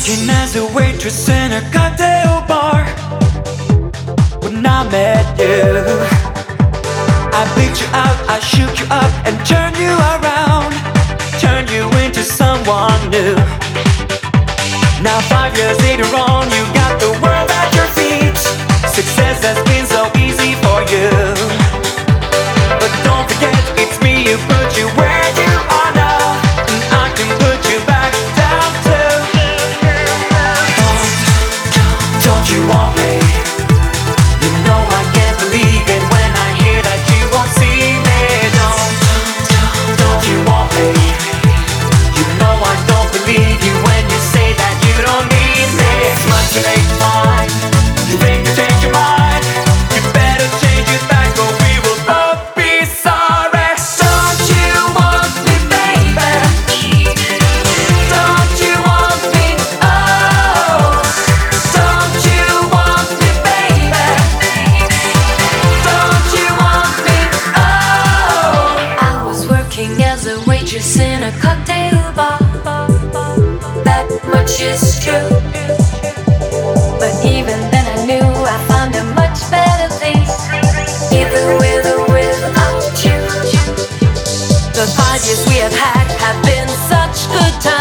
Working as a waitress in a cocktail bar. When I met you, I picked you out, I shook you up and turned you around, turned you into someone new. Now 5 years later on, you got the world at your feet. Success has been so easy for you, but don't forget it's me who put you where you are now, and I can put you back down too. Don't you want me? You know I can't believe it when I hear that you won't see me. Don't you want me? You know I don't believe you when you say that you don't need me. It's much too late to find. You think you change your mind? You better change it back or we will both be sorry. Don't you want me, baby? Don't you want me? Oh, don't you want me, baby? Don't you want me? Oh, I was working as a waitress in a cocktail bar. That much is true. But even then I knew I found a much better place, either with or without you. The 5 years we have had have been such good times.